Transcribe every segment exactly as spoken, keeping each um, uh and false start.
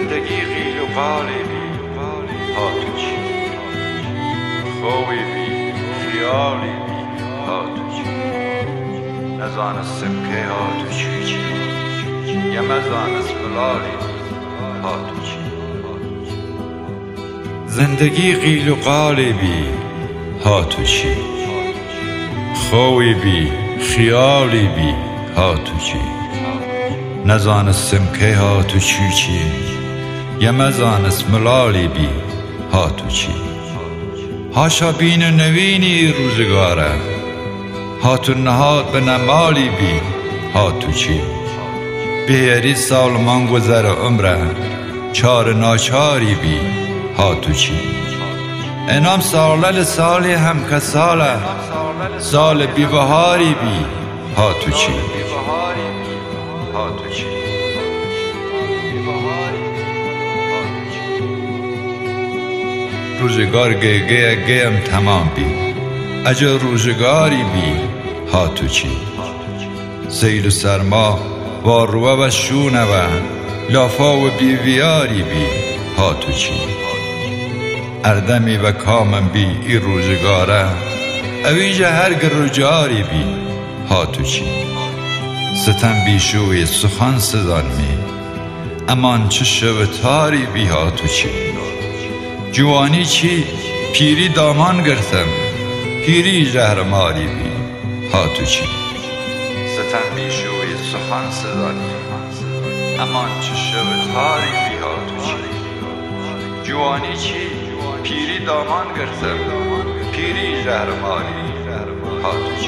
زندگی قیل و قالی بی ها تو چی، خوی بی خیالی بی ها تو چی، نزانستم که ها تو چی چی، یه مزانست بلالی بی ها تو چی. زندگی قیل و قالی بی ها تو چی، خوی بی خیالی بی ها تو چی، نزانستم که ها تو چی چی، یه مزانست ملالی بی ها تو چی. هاشا بین و نوینی روزگاره، ها تو نهاد به نمالی بی ها تو چی، بهری سال من گذر عمره چار ناچاری بی ها تو چی. انام سالل سالی هم که ساله سال بی بهاری بی ها تو چی. روزگار گه گه گهم تمام بی اجا روزگاری بی ها تو چی. سیل و سرما و روه و شونه و لافا و بیویاری بی ها تو چی. اردمی و کامم بی ای روزگاره اویجه هرگ رجاری بی ها تو چی. ستم بیشوی سخن سزان می امان چه شو تاری بی ها تو چی. جوانی چی پیری دامان گرتم پیری زهرماری بی ها تو چی. ستم بیشوی سخن سزان می امان چه شو تاری بی ها تو چی. جوانی چی پیری دامان گرتم پیری زهرماری ها تو چی.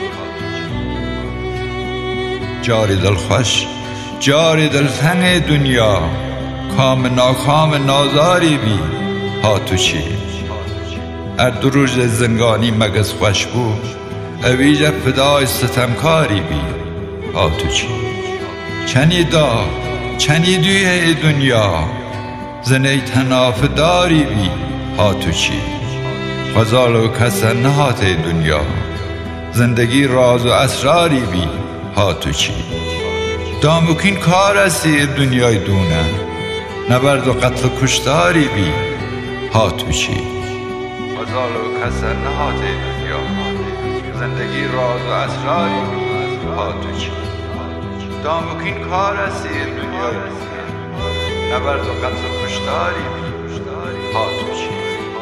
جاری دل خوش جاری دل تنگ دنیا کام ناکام نازاری بی ها تو چی. ار دو روز زنگانی مگس خوش بود اویجه فدای ستمکاری بی ها تو چی. چنی دا چنی دوی دنیا زنی تناف داری بی ها تو چی. غزال و کسر نهات دنیا زندگی راز و اسراری بی ها تو چی. دامکین کار اسی دنیای دونه نبرد و قتل و کشتاری بی ها تو چی. غزال و کسر نهات دنیا زندگی راز و اسراری بی ها تو چی. دامکین کار اسی دنیای دونه نبرد و قتل و کشتاری بی ها تو چی.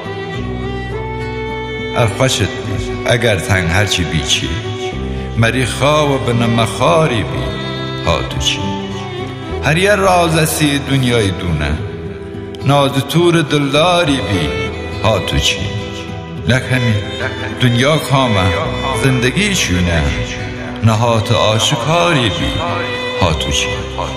الخوشت بی اگر تنگ هرچی بی چی مری خواه و بنمخاری بی ها تو چی. هر یه راز اسی دنیای دونه ناز تور دلداری بی ها تو چی. لکمی دنیا کامه زندگی چونه نهات آشکاری بی ها تو چی.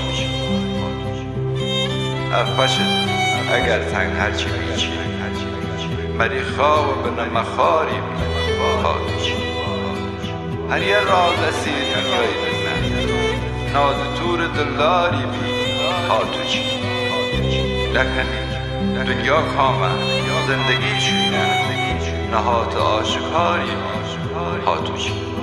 الخوشت اگر تنگ هرچی بی چی مری خواه و بنمخاری بی ها تو چی. هر یه راز اسی دنیای دونه ناز تور دلداری بی ها تو چی. لکنی دنیا کامه زندگی چونه نهات آشکاری بی ها تو چی.